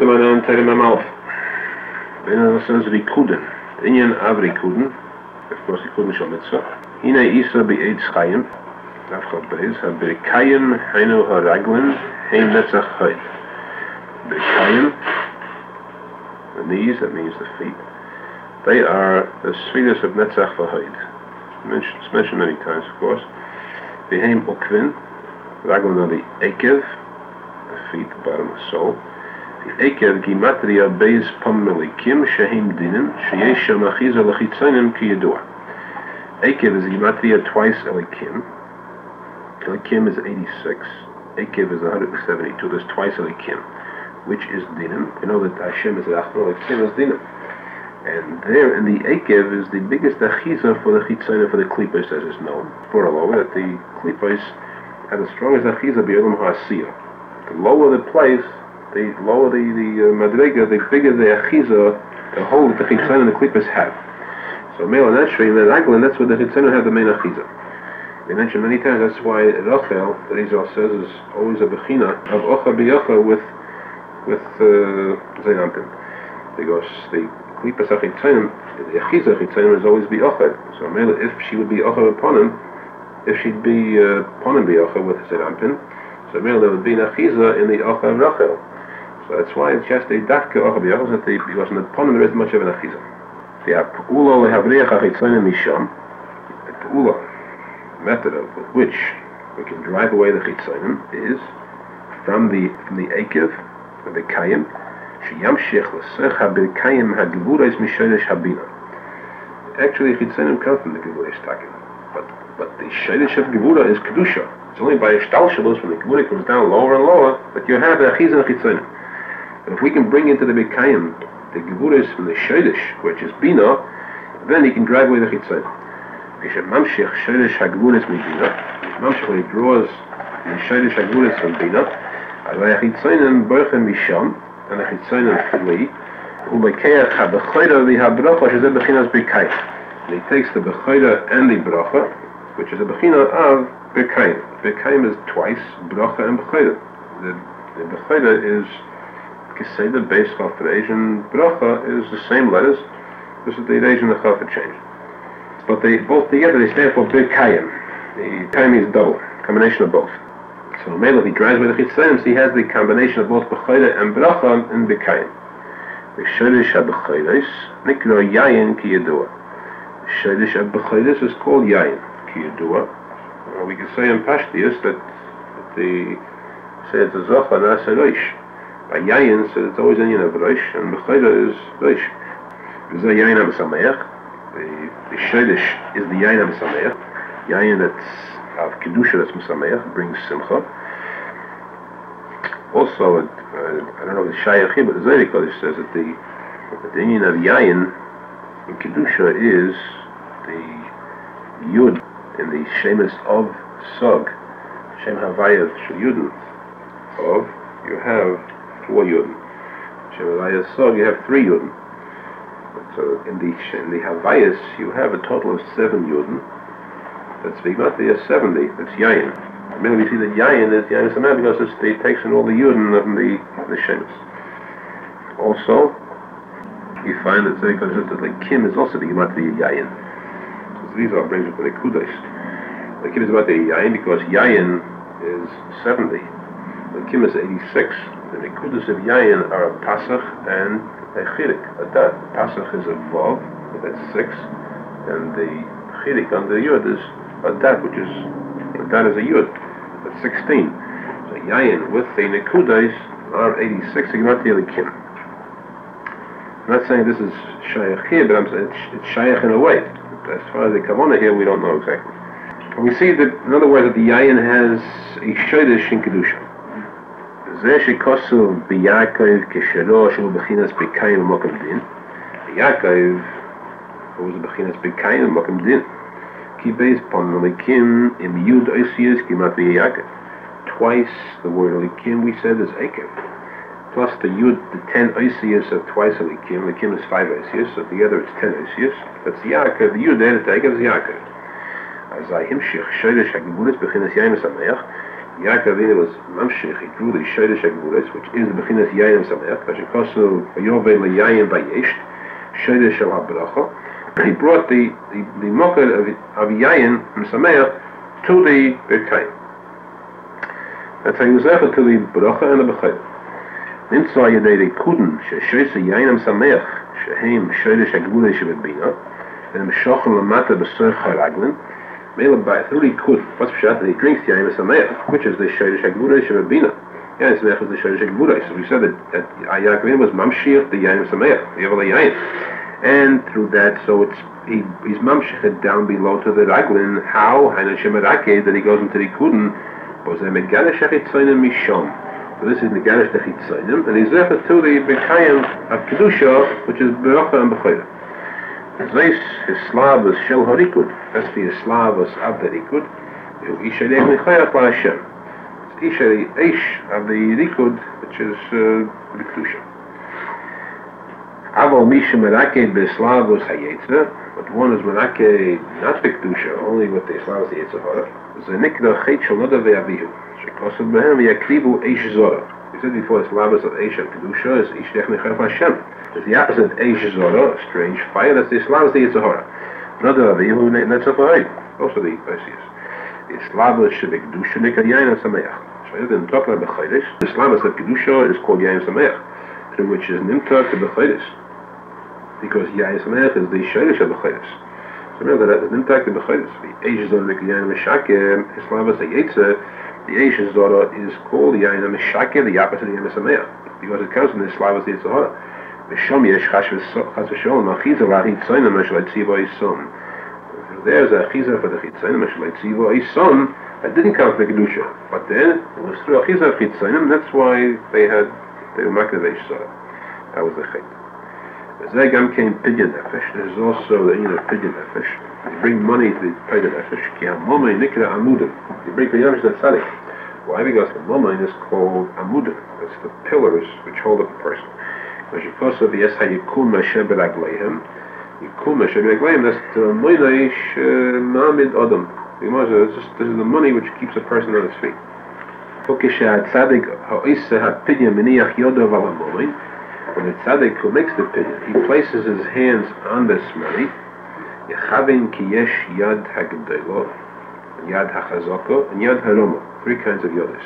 to my name, Terem Amalf. In a sense, Rikuden. Inyan Av Rikuden. Of course, Rikuden Shal Mitzvah. Hine Isa Be Eitz Chayim. Afchot Beis. Berikayim Hainu HaRaglin. Heim Netzach Chayim. Berikayim. The knees, that means the feet. They are the Sfiras of Netzach V'Haid. It's mentioned many times, of course. Beheim Ukvin. Raglin are the Ekev. The feet, the bottom of the sole. Ekev Gimatria Beis Pam Melikim Shehim Dinim Sheyesh Sham Achiza L'Chitzonim Ki Yedua. Ekev is Gimatria twice Elikim. Elikim is 86. Ekev is 172. There's twice Elikim, which is Dinim. You know that Hashem is Achno, Elikim is Dinim. And there in the Ekev is the biggest Achiza for the Chitzonim, for the Klipos, as is known. For all over, that the Klipos have the strongest Achiza B'Yolam HaAsiyah. The lower the place, the lower the madrega, the bigger the achiza, the hold that the chitzon and the klippos have. So male and naturally, in the raglan, that's where the chitzon have the main achiza. We mentioned many times, that's why Rachel, the Rizal says, is always a bechina of ocha biyocha with Zainampin. Because the klippos achitzonim, the achiza achitzonim is always biyocha. So male, if she would be ocha upon him, if she'd be upon him biyocha with Zainampin, so male, there would be an achiza in the ocha of Rachel. So that's why it's just a dafka ocha b'yachos that he wasn't upon him, there isn't much of an achiza. The ha'pu'ula lehavriach ha'chitzonim misham, the pu'ula method with which we can drive away the chitzonim is from the ekev, the kayim, sheyamshich l'sech ha'birkayim ha'gevurais mishodesh habina. Actually, chitzonim come from the gevurais takim, but the shodesh of gevura is kedusha. It's only by a shtalshalos when the gevura comes down lower and lower that you have the achiza and chitzonim. If we can bring into the Bekayim the Gevuras from the Shodesh, which is Bina, then he can drive away the Chitzon. Mamshech Shodesh HaGevuras from Bina. Mamshech, when he draws the Shodesh HaGevuras from Bina, the Chitzonim Borchem Misham, and the Chitzonim flee, Ulekeach HaBechoyra v'HaBracha, which is a Bechinas Bekayim. And he takes the Bechoyra and the Bracha, which is a Bechina of Bekayim. Bekayim is twice Bracha and Bechoyra. The Bechoyra is Keseda, Beis, Chaf, Reish, and Bracha is the same letters, just that the Reish and the Chaf are changed. But they both together, they stand for Bekayim. The Kayim is double, combination of both. So Mela, if he drives with the Chitzonim, he has the combination of both Bechoyra and Bracha and Bekayim. The Shodesh HaBechoyros, Nikro Yayin Ki Yedua. The Shodesh HaBechoyros is called Yayin Ki Yedua. We can say in Pashtius that the say it's a Zocha and Asa Reish. By Yayin, so it's always Inyan of Rosh, and Bechoyra is Rosh. There's a Yayin HaBesameach. The Shodesh is the Yayin HaBesameach. Yayin that's of Kedusha that's Mesameach, brings Simcha. Also, I don't know if it's Shayach here, but the Zohar Kodesh says that the Inyan of Yayin in Kedusha is the Yud in the Shemus of Sog. Shem Havayav Shel Yudin. Of, you have 4 Yudin. Shem Havayas Sog, you have 3 Yudin. So in the Havayas, you have a total of 7 Yudin. That's Vigmatria 70, that's Yayin. Maybe we see that Yayin is Yayin Sameh because it takes in all the Yudin of the Shemus. Also, you find that the Kim is also the Gematria Yayin. So these are brings it to the Kudosh. The Kim is about the Yayin because Yayin is 70. The Kim is 86. The Nekudas of Yayin are a Pasach and a Chirik, a Dat. Pasach is a Vav, that's 6, and the Chirik on the Yud is a Dat, which is, a Dat is a Yud, that's 16. So Yayin with the Nekudas are 86, so you're not the Kim. I'm not saying this is Shayach here, but I'm saying it's Shayach in a way. As far as the Kavanah here, we don't know exactly. But we see that, in other words, that the Yayin has a Shodesh in Kedusha. זה שכוסו ביעקב כשלו שהוא בחינס בקיים ומוקם דין. ביעקב הוא זה בחינס בקיים ומוקם דין. כי בייס פון אליקים עם יוד אוסיוס כמעט ביעקב. Twice the word Elikim we said is Ekev. Plus the Yud, the 10 Oisius of twice Elikim. Elikim is 5 Oisius, so together it's 10 Oisius. That's Yaakov. The Yud added to Ekev is Yaakov. As I himshich Shodesh HaGevuras b'chinas Yayin Sameach. Yaakov Avinu was mamshich. He drew the Sheidish Agvulis, which is the Bechinas Yayim Sameach. Vashikosu Vayove LeYayim Vayesh Sheidish Shel HaBracha. He brought the Moked of Yayim Sameach to the Birkayim. That's how he was ever to the Bracha and the Bechayim. Nimtzah Yedei Kuden Sheshoyse Yayim Sameach Shehem Sheidish Agvulis Shebebina and Meshochel Lamata B'Soich HaRaglin. Through the kud, what's pshat that he drinks the Yayim Sameach, which is the Sheidish Agvudah Shebabina. Yayim Sameach is the Sheidish Agvudah. So we said that Yaakov Avinu was mamshich the Yayim Sameach, the Yavel Yayim, and through that, so he's mamshich it down below to the Raglin. How Hainu Shemerake that he goes into the kuden was a Megadash Achitzonim Mishom. So this is Megadash Achitzonim, and he's there to the Bekayim of Kedusha, which is Beracha and Bechayim. This his slavas shel harikud. That's the slavas of the rikud. Isha le'echnichayach la'Hashem. It's Isha eish of the rikud, which is the kedusha. Aval misha merakeh be'slavos hayetza, but one is merakeh not the kedusha, only with the slavos hayetzahara. The nikra chet shel noda ve'avihu. Shekosav behem yakrivu eish zora. We said before the slavos of eish and kedusha is Isha le'echnichayach la'Hashem. It's the opposite Eish Zora, strange fire, that's the Islam of the Yitzhahara. Another Avihu, Netzafahai, also the Perseus. The Islam of Kedusha, Nikad Yayim Sameach. So he didn't talk about Bechayris. The Islam of Kedusha is called Yayim Sameach, through which is Nimta to Bechayris. Because Yayim Sameach is the Sheidish of Bechayris. So remember that is Nimta to Bechayris. The Eish Zora, Nikad Yayim Meshakem, Islam of Yetzer, the Eish Zora is called Yayim Meshakem, the opposite of Yayim Sameach. Because it comes from the Islam of the Yitzhahara. There's a chiza for the chitzonim that didn't come from the kedusha, but then it was through a chiza of chitzonim. That's why they were maknev Zora. That was the chait. Zegam came pidyon nefesh. There's also the unit of pidyon nefesh. You bring money to the pidyon nefesh. Ki hamomay nikra amudim. You bring the yamish that tzadik. Why? Because the momay is called amudim. That's the pillars which hold up a person. Because of the Yesha Yikum Hashem Beragleihem, Yikum Hashem Beragleihem, that's the Moinaish Ma'amid Adam. This is the money which keeps a person on his feet. When the tzaddik who makes the pidyon, he places his hands on this money. Yechavin ki yesh yad hagdelo, yad hachazoko, and yad haroma. 3 kinds of yodas.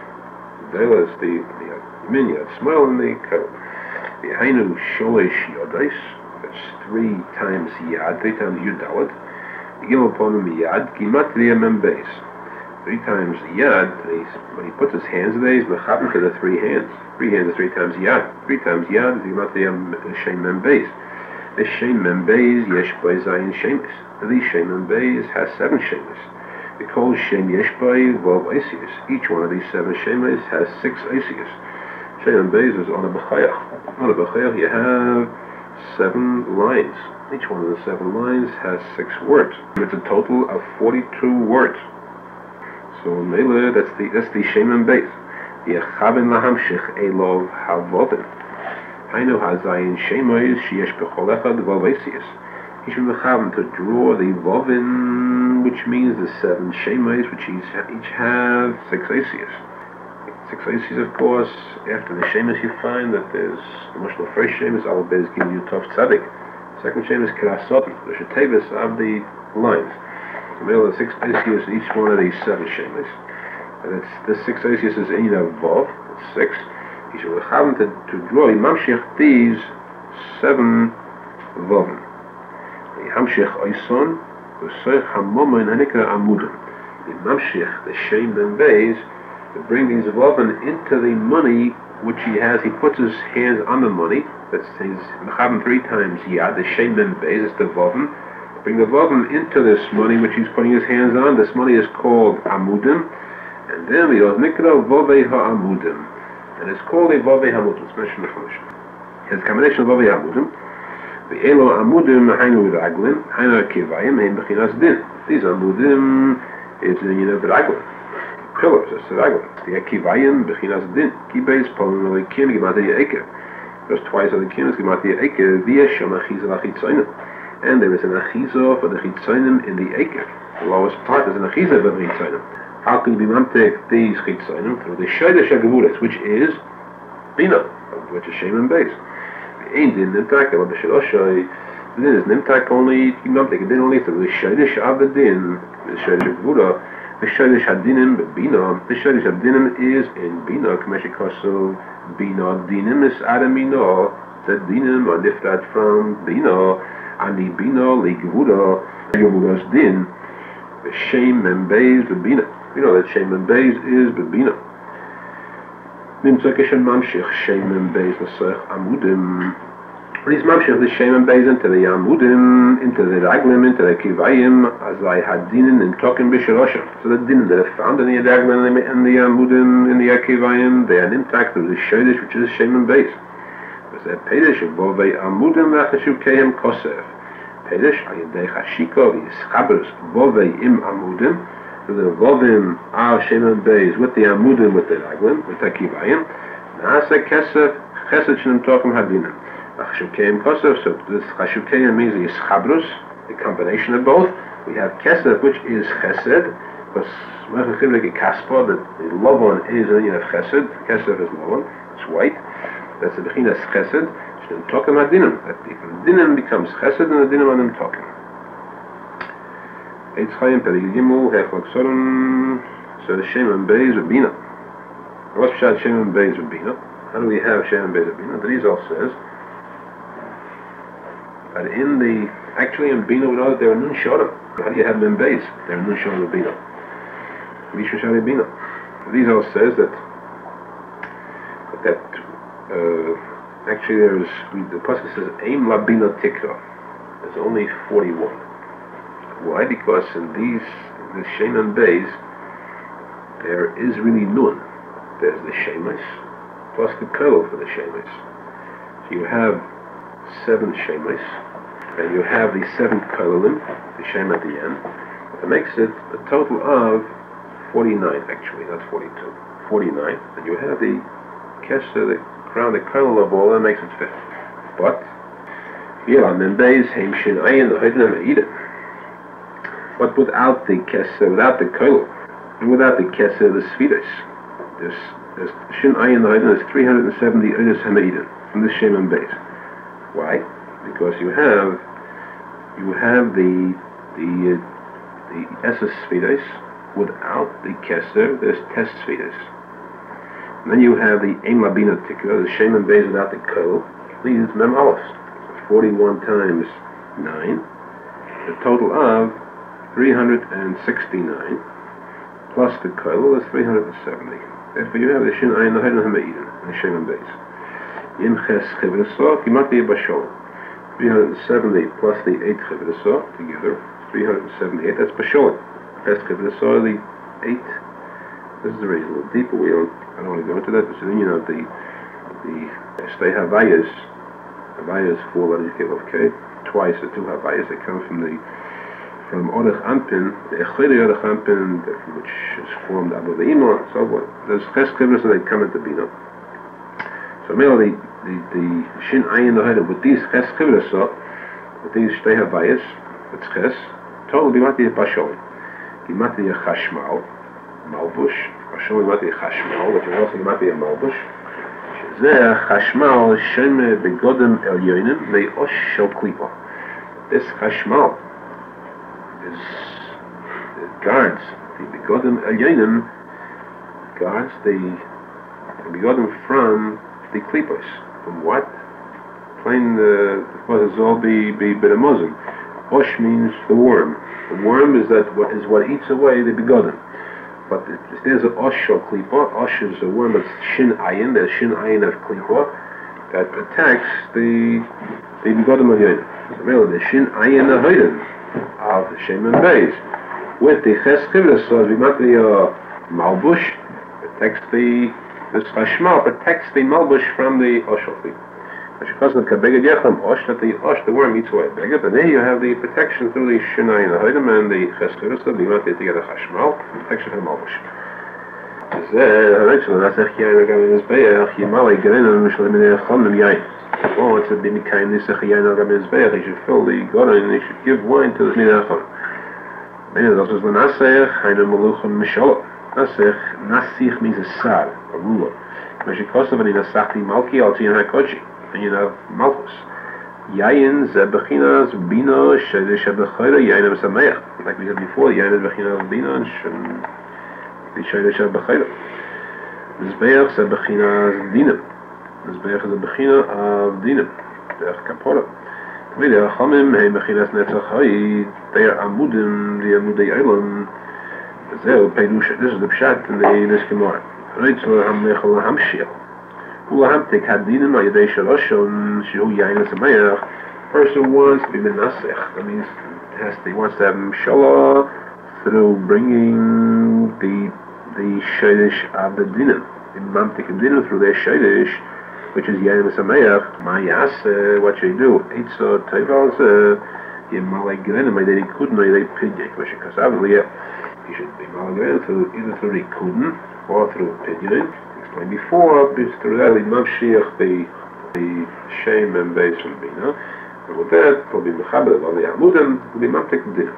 Gdela is the min yad, small and the karo. Behainu sholish yodais, that's 3 times yad, 3 times yudalad. You give upon him yad, gimatria membeis. 3 times yad, when he puts his hands there, he's mechabim to the 3 hands. 3 hands is 3 times yad. 3 times yad is gimatria shem membeis. This shem membeis, yesh by zayin shemis. These shem membeis has 7 shemis. It calls shem yesh by vav eisius. Each one of these 7 shemis has 6 eisius. Shem Beis is on a bechayach. On a bechayach you have 7 lines. Each one of the 7 lines has 6 words. It's a total of 42 words. So Mele, that's the Shem Beis. Yechavin lahamshich elov havovin. Hainu hazayin shemois sheyesh bechol echad vavesius. He should be having to draw the vovin, which means the 7 shemois, which each have 6 eisius. 6 eisius, of course. After the shemus you find that there's the first shemus, Al Beis giving you Tov Tzadik. Second shemus, Kirasotin, the Shetevus of the lines. So there are 6 eisius in each one of these 7 shemus. And the 6 eisius is in of Vav, 6. He should have to draw, he mamshich these 7 Vavim. He hamshich oison, v'soich hamomen hanikra amudim. He mamshich the Shem and Beis, to bring these vavin into the money which he has. He puts his hands on the money. That's his mechavim 3 times yad. The shem ben beis is the vavin. Bring the vavin into this money which he's putting his hands on. This money is called amudim, and then we have nikra vavei ha'amudim, and it's called a vavei ha'amudim. It's mentioned in the Chumash. It's a combination of vavei ha'amudim. The elo amudim hainu raglin, hainu kivayim, hein bechinas din. These amudim is the raglin. Pillars, that's the raglan. The Akivayim, Bechinas Din, Kibeis, Polin, Elikim, Gimatria Eke. There's twice on the Kim, Gimatria Eke, Via Shom Achiza Achitzoinim. And there is an Achiza for the Chitzoinim in the Eke. The lowest part is an Achiza for the Chitzoinim. how can you be mamtek these chitzonim through the Shaidish HaGevuras, which is Bina, which is Shem and Beis. Ain't in Nimtak, but the Shiroshay, then is Nimtak only, mamtek, then only through the Shaidish Avadin, the Shaidish HaGevura, the Shaidish Hadinim, Bina, the Shaidish Hadinim is in Bina, Kameshikoso, Bina, Dinim is Adamino, the Dinim are lifted from Bina, and the Bina, the Gevura, Gevura's Din, the Shem and Beis, the Bina. You know that Shem and Beis is Bina. Nimtzak Shem Mamshich, Shem and Beis, Nasach Amudim. These Mamshich, the Shem and Beis into the Amudim, into the Raglim, into the Kivayim, as I had Dinin and Tokin Bishirosha. So the Dinin that are found in the Raglim and the Amudim, in the Akivayim, they are intact through the Shadish, which is Shem and Beis. There's a Pedish of Bovei Amudim, Vachashukeim Kosef. Pedish, Ayadei Hashiko, Yischabers, Bovei Im Amudim. So the Vovim are Shem and Beis with the Amudim, with the Raglim, with the Kivayim. Naasa Kesef, Chesed Shem Tokim Hadinim. Chashukeim Kosef, so this Chashukeim means the Yischabrus, the combination of both. We have Kesef, which is Chesed, because Mechachim like a Kaspa, that the Lovon is a union of Chesed. Kesef is Lovon, it's white. That's the Bechinas Chesed, Shem Tokim Hadinim. That the Dinim becomes Chesed and the Dinim are Nim Tokim. Eitz Chaim Pedig Gimel Hechlok Sodom. So the Shem and Beis of Bina. What's Pshat Shem and Beis of Bina? How do we have Shem and Beis of Bina? The Rizal says that actually in Bina we know that there are Nun Shodom. How do you have them in Beis? There are Nun Shodom of Bina. Misha Shari Bina. The Rizal says that actually the Pasuk says Eim La Bina Tikra. There's only 41. Why? Because in the Shem and Beis, there is really Nun. There's the Shemesh, plus the Kol for the Shemesh. So you have 7 Shemesh, and you have the 7 Kolim, the Shem at the end. That makes it a total of 49, actually, not 42. 49. And you have the Kesser, the crown, the Kol of all, that makes it 50. But, Yelam and Beis, Heim Shin Ayin, the Hoydin and Eden. But without the Kesser, without the Kol, and without the Kesser, the Sfidas, there's Shin Ayin Haydin, there's 370 Odes Hameidim from the Shem and Beis. Why? Because you have the Esses Sfidas without the Kesser, there's Tes Sfidas. And then you have the Ein Labina Tikra, the Shem and Beis without the Kol, leaves Mem Aleph. 41 times 9, the total of 369 plus the Kol is 370. Therefore you have the Shin Ayin Haydin Hameidim, the Shem and Beis. Yim Ches Chivresot, Kimati Bashol. 370 plus the 8 Chivresot together, 378. That's Bashol. Ches Chivresot, the 8. This is a little deeper. I don't want to go into that. It's an union of the Stay Havayas. Havayas 4 letters give off K. Twice the 2 Havayas that come from Orech Anpin, the Echleri Orech Anpin, which is formed out of the Imo, and so forth. There's Ches Chivres, and they come into Bina. So mainly the Shin Ayin Haydin with these Ches Chivres, with these Shtei Havayas, it's Ches, total Bimati Bashol, Bimati Chashmal, Malbush, Bashol Bimati Chashmal, which is also Bimati Malbush. Shezeh Chashmal Shem Begodem Elyonim Le'osh Shel Klipa. This Chashmal guards the Begodim Elyonim, guards the Begodim from the Klipos. From what? Plain what is all be B'Ramozim. Osh means the worm. The worm is what eats away the Begodim. But there's an Osh or Klipa. Osh is a worm that's Shin Ayin. There's Shin Ayin of Klipa that attacks the Begodim Elyonim. So really, the Shin Ayin Haydin of the Shem and Beis with the Ches Chivres, so as we might the Malbush protects this Chashmal protects the Malbush from the Oshel. Because of the Kabeged Yechem Osh, that the worm eats away Beged, but there you have the protection through the Shinai and the Haydam and the Ches Chivres, so we might get together Chashmal, protection from Malbush. Oh, it's a big kindness. He should fill the Goren and he should give wine to the Nidachon. Many of those is the Naseh, Hainu Maluchon Mishalot. Nasich means a sar, a ruler. Meshikosav ani nasachti malki al tzin hakodesh. And you have malchus. Yayin ze bechinas bina shebechayra yayin sameach. Like we said before, yayin is bechinas bina and shebechayra. Mizbeach ze bechinas dinam. Mizbeach is a bechina of dinam. Derech kapora. V'le hachamim hey bechinas netzach hayid. They are amudim, the amudei eilam. Zeh peirush. This is the pshat in this Gemara. Reitz lahamlechol lahamshil. Ulahamtik hadinam ayadei shaloshon shehu yayin sameach. Person wants to be menasech. That means he wants to have mshala through bringing the shaydish of the dinam. The mamtik dinam through their shaydish, which is yayin sameach. Ma yaseh, what should he do? Eitzo teval zeh yimalei grenim ayadei kudin ayadei pidyak. Because obviously he should be malei either through the kudin or through pidyak. Explained before, through that we mamshiach the shame and base from bina. And with that, will be mechaber of the amudim, will be mamtik dinam.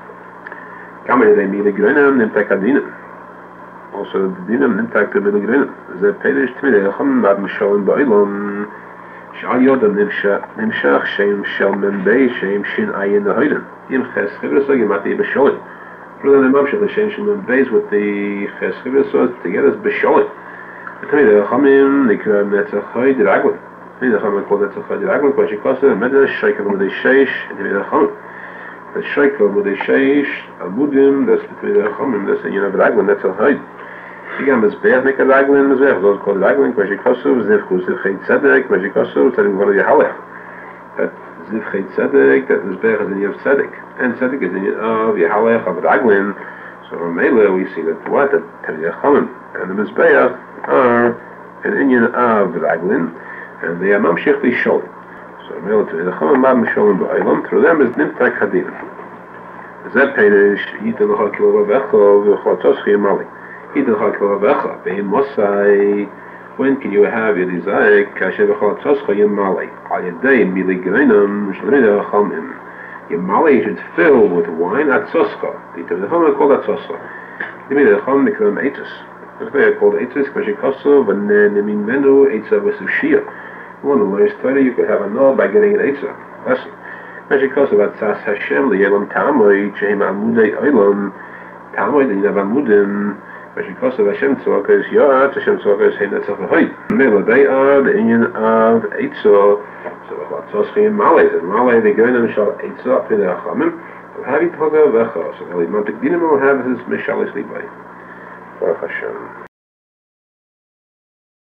Kamen they mili grenim nimtak adinam. Also the dinam nimtak the mili grenim. Ze pedish tmidei chum ad mishalim ba'ilam. Shal yodam nimshach shem shel membei shem shin ayin the hoiden. Im ches chivriso yimati b'sholim. Through the mamshach the shem shin membeis with the ches chivriso together as b'sholim. Tmidei chumim nikra netzach hoid raglim. Tmidei chumim called netzach hoid raglim. Kwa shikosa medrash shaykel mudei sheish tmidei chumim. The shaykel mudei sheish amudim. That's the tmidei chumim. That's the yinav raglim netzach hoid. Again, Mizbeach make a raglim Mizbeach. Those called raglim. Kwa shikosa zivchu zivchei tzedek. Kwa shikosa tzedek v'lo yahalech. That zivchei tzedek. That Mizbeach is in yav tzedek. And tzedek is in yav yahalech of raglim. So from Mele we see that what? That tmidei chumim and the Mizbeach are an inyan of raglin, and they are mamshich b'sholim. So Mele tmidei chumim mab misholim ba'olam. Through them is nimtak hadinam. Zeh peirush yitin l'chol kilovavecha v'chol toschi yamali. Yitin l'chol kilovavecha ve'im mosai. When can you have your desire? Kasher v'chol toschi yamali. Al yadei mili grenam sh'tmidei chumim. Yamali should fill with wine at soska. The tmidei chumim called at soska. The tmidei chumim nikram eitzes. They are called eitzes, kashikoso, v'nemin menu, eitza v'sushia. One of the lowest Torah, you could have a no by getting an eitza. Lesson. Kashikoso, v'atzas Hashem, l'yelam ta'amoy, shehem amudei oilam, ta'amoy, the yinav amudim, kashikoso, v'Hashem tzorkas, ya'at, Hashem tzorkas, heim netzach v'hoy. Mele, they are the inyan of eitza, so v'atzos chiyim malay, and malay, they go in and shal eitza, p'nei achamim, v'havi toga v'echa, so v'li mantik dinim will have his mishalis libay. Baruch Hashem.